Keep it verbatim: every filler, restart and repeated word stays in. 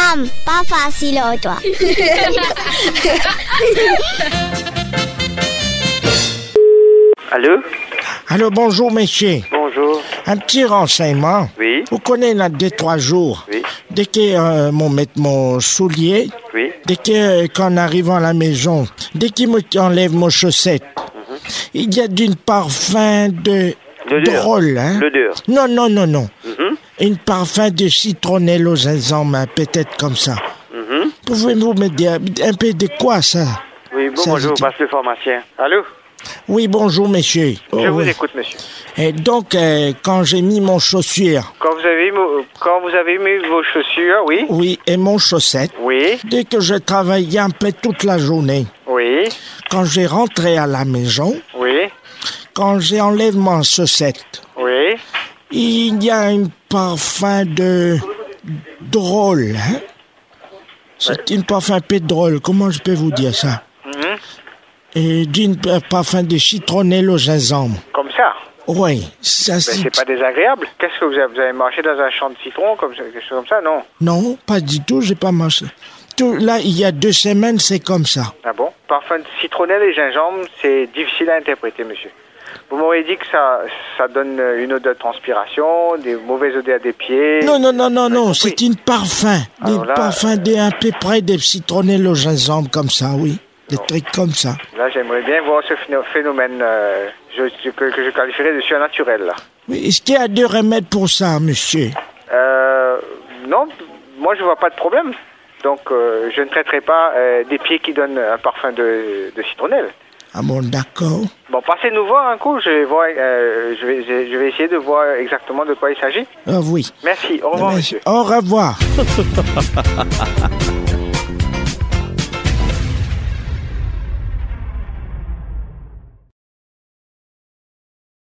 Femme, pas facile, oh, toi. Allô? Allô, bonjour, messieurs. Bonjour. Un petit renseignement. Oui. Vous connaissez là, deux, trois jours. Oui. Dès que euh, mon mettre mon soulier, Oui. dès que, euh, qu'en arrivant à la maison, dès qu'il me enlève mon chaussette, mm-hmm. il y a d'une parfum de drôle, hein? L'odeur. Non, non, non, non. Mm-hmm. Une parfum de citronnelle aux gingembre, hein, peut-être comme ça. Mm-hmm. Pouvez-vous me dire un peu de quoi ça? Oui, bon, ça, bonjour, je passe le pharmacien. Allô? Oui, bonjour, monsieur. Je oh, vous oui. écoute, monsieur. Et donc, euh, quand j'ai mis mon chaussure... Quand vous avez mis, quand vous avez mis vos chaussures, oui? Oui, et mon chaussette. Oui. Dès que je travaillais un peu toute la journée. Oui. Quand j'ai rentré à la maison. Oui. Quand j'ai enlevé mon chaussette. Oui. Il y a un parfum de... drôle, hein? C'est ouais. Une parfum un peu drôle. Comment je peux vous dire ça? Mm-hmm. Et d'une parfum de citronnelle au gingembre. Comme ça? Oui. Ça, Mais c'est pas désagréable. Qu'est-ce que vous avez, vous avez marché dans un champ de citron, comme ça, quelque chose comme ça, non? Non, pas du tout, j'ai pas marché. Tout, là, il y a deux semaines, c'est comme ça. Ah bon? Parfum de citronnelle et gingembre, c'est difficile à interpréter, monsieur. Vous m'auriez dit que ça, ça donne une odeur de transpiration, des mauvaises odeurs des pieds... Non, non, non, non, non, c'est une parfum. Alors Des là, parfums de, à peu près des citronnelles au gingembre, comme ça, oui. Des non. trucs comme ça. Là, j'aimerais bien voir ce phénomène euh, je, que, que je qualifierais de surnaturel, là. Oui, est-ce qu'il y a deux remèdes pour ça, monsieur? Euh... Non, moi, je vois pas de problème. Donc, euh, je ne traiterai pas euh, des pieds qui donnent un parfum de, de citronnelle. Ah bon, d'accord. Bon, passez-nous voir un coup, je vais, voir, euh, je, vais, je, je vais essayer de voir exactement de quoi il s'agit. Ah oui. Merci, au revoir, Merci. monsieur. Au revoir.